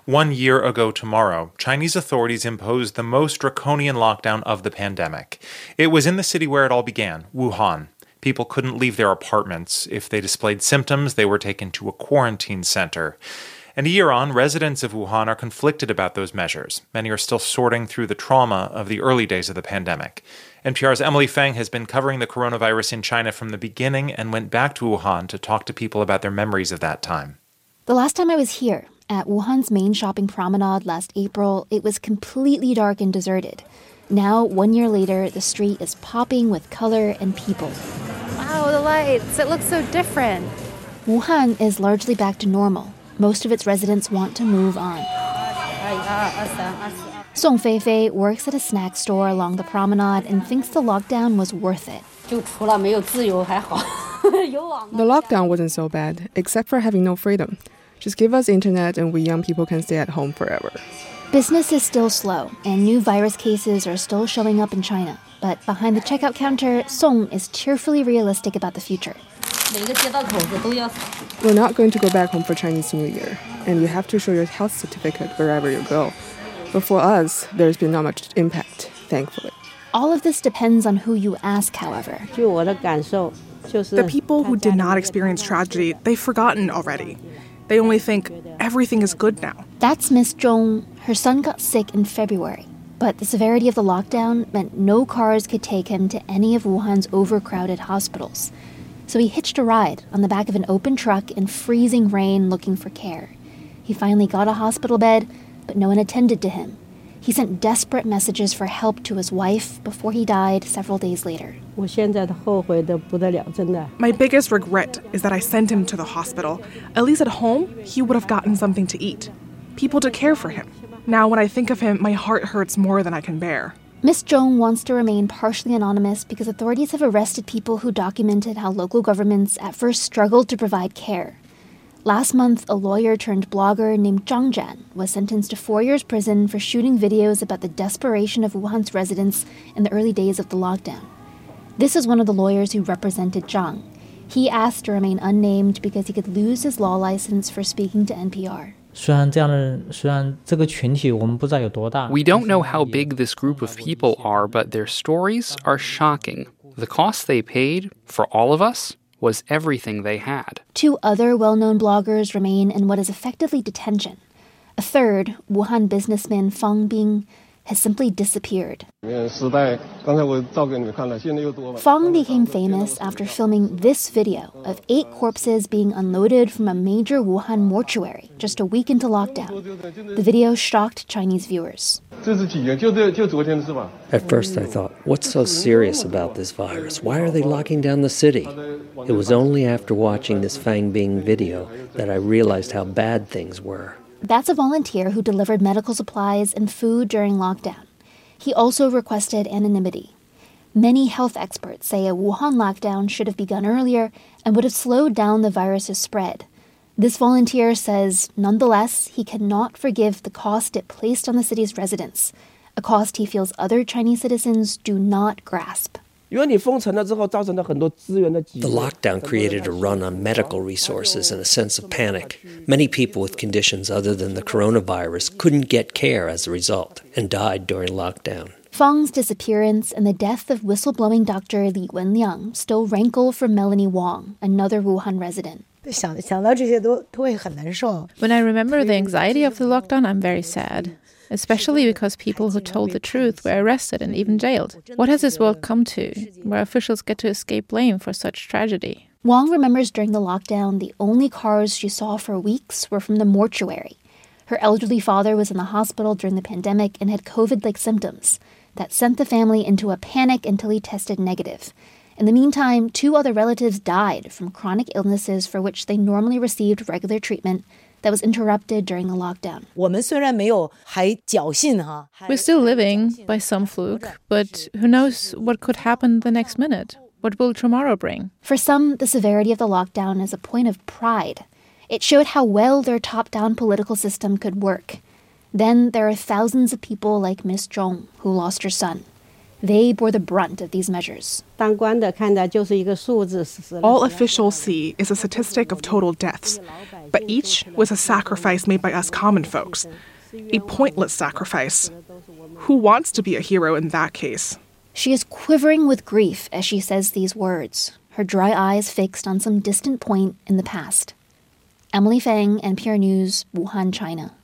1 year ago tomorrow, Chinese authorities imposed the most draconian lockdown of the pandemic. It was in the city where it all began, Wuhan. People couldn't leave their apartments. If they displayed symptoms, they were taken to a quarantine center. And a year on, residents of Wuhan are conflicted about those measures. Many are still sorting through the trauma of the early days of the pandemic. NPR's Emily Feng has been covering the coronavirus in China from the beginning and went back to Wuhan to talk to people about their memories of that time. The last time I was here, at Wuhan's main shopping promenade last April, it was completely dark and deserted. Now, 1 year later, the street is popping with color and people. Wow, the lights. It looks so different. Wuhan is largely back to normal. Most of its residents want to move on. Song Feifei works at a snack store along the promenade and thinks the lockdown was worth it. The lockdown wasn't so bad, except for having no freedom. Just give us internet and we young people can stay at home forever. Business is still slow, and new virus cases are still showing up in China. But behind the checkout counter, Song is cheerfully realistic about the future. We're not going to go back home for Chinese New Year, and you have to show your health certificate wherever you go. But for us, there's been not much impact, thankfully. All of this depends on who you ask, however. The people who did not experience tragedy, they've forgotten already. They only think everything is good now. That's Miss Zhong. Her son got sick in February, but the severity of the lockdown meant no cars could take him to any of Wuhan's overcrowded hospitals. So he hitched a ride on the back of an open truck in freezing rain looking for care. He finally got a hospital bed, but no one attended to him. He sent desperate messages for help to his wife before he died several days later. My biggest regret is that I sent him to the hospital. At least at home, he would have gotten something to eat. People to care for him. Now when I think of him, my heart hurts more than I can bear. Miss Zhong wants to remain partially anonymous because authorities have arrested people who documented how local governments at first struggled to provide care. Last month, a lawyer-turned-blogger named Zhang Zhan was sentenced to 4 years prison for shooting videos about the desperation of Wuhan's residents in the early days of the lockdown. This is one of the lawyers who represented Zhang. He asked to remain unnamed because he could lose his law license for speaking to NPR. We don't know how big this group of people are, but their stories are shocking. The cost they paid, for all of us, was everything they had. 2 other well-known bloggers remain in what is effectively detention. A third, Wuhan businessman Fang Bing, has simply disappeared. Fang became famous after filming this video of 8 corpses being unloaded from a major Wuhan mortuary just a week into lockdown. The video shocked Chinese viewers. At first I thought, what's so serious about this virus? Why are they locking down the city? It was only after watching this Fang Bing video that I realized how bad things were. That's a volunteer who delivered medical supplies and food during lockdown. He also requested anonymity. Many health experts say a Wuhan lockdown should have begun earlier and would have slowed down the virus's spread. This volunteer says, nonetheless, he cannot forgive the cost it placed on the city's residents, a cost he feels other Chinese citizens do not grasp. The lockdown created a run on medical resources and a sense of panic. Many people with conditions other than the coronavirus couldn't get care as a result and died during lockdown. Fang's disappearance and the death of whistleblowing doctor Li Wenliang still rankle for Melanie Wong, another Wuhan resident. When I remember the anxiety of the lockdown, I'm very sad. Especially because people who told the truth were arrested and even jailed. What has this world come to, where officials get to escape blame for such tragedy? Wong remembers during the lockdown, the only cars she saw for weeks were from the mortuary. Her elderly father was in the hospital during the pandemic and had COVID-like symptoms. That sent the family into a panic until he tested negative. In the meantime, 2 other relatives died from chronic illnesses for which they normally received regular treatment that was interrupted during the lockdown. We're still living, by some fluke, but who knows what could happen the next minute? What will tomorrow bring? For some, the severity of the lockdown is a point of pride. It showed how well their top-down political system could work. Then there are thousands of people like Miss Zhong who lost her son. They bore the brunt of these measures. All officials see is a statistic of total deaths, but each was a sacrifice made by us common folks. A pointless sacrifice. Who wants to be a hero in that case? She is quivering with grief as she says these words, her dry eyes fixed on some distant point in the past. Emily Fang, NPR News, Wuhan, China.